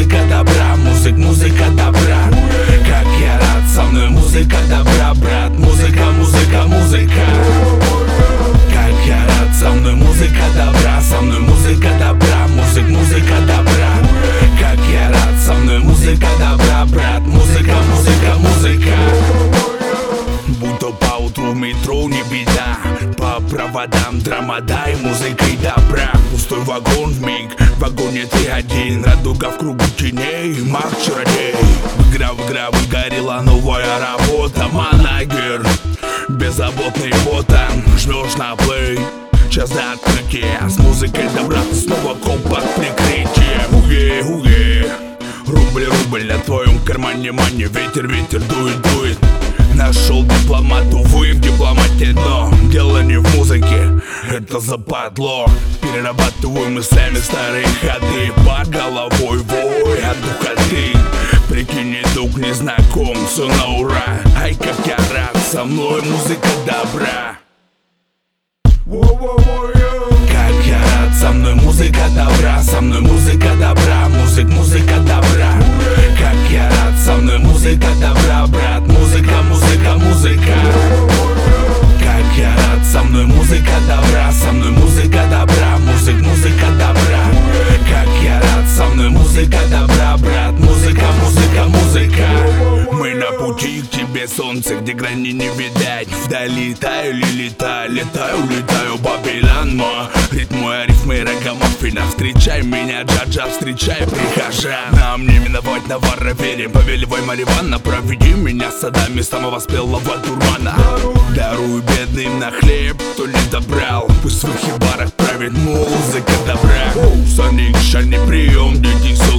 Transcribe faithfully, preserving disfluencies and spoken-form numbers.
музыка добра, музык, музыка добра. Как я рад, со мной музыка добра, брат. Музыка, музыка, музыка. Как я рад, со мной музыка добра, со мной музыка добра, музык, музыка добра. Как я рад, со мной музыка добра, брат. Музыка, музыка, музыка. Будь то поутру в метро, не беда. По проводам драмада и музыкой добра. Пустой вагон вмиг, в вагоне ты один. Радуга в кругу теней, маг-чародей. В игра в игра выгорела новая работа. Манагер, беззаботный вот он. Жмешь на плей, час до открытия. С музыкой добра ты снова комп под прикрытием. Уе, уе. Рубль, рубль на твоем кармане, мани. Ветер, ветер дует, дует. Нашел дипломат, увы, в дипломате дно. Дело не в музыке, это западло. Перерабатываю мыслями старые ходы. По головой вой от духоты. Прикинь, друг незнаком, все на ура. Ай, как я рад, со мной музыка добра. Как я рад, со мной музыка добра, со мной музыка добра, музык, музыка добра. Как я рад, со мной музыка добра, брат. Музыка, музыка, музыка. Как я рад, со мной музыка добра, со мной музыка добра, музык, музыка добра. Как я рад, со мной музыка добра, брат. Музыка, музыка, музыка. Мы на пути к тебе, солнце, где грани не видать. Вдали таю ли летаю, летаю, летаю, Бабилянма. Ритмы, арифмы, рагамаффина. Встречай меня, Джаджа, встречай прихожан. Нам не миновать навара, верим, повеливай Мариванна. Проведи меня садами самого спелого дурмана. Даруй бедным на хлеб, кто не добрал. Пусть в своих барах правит музыка добра. Саник, шальный прием, дети,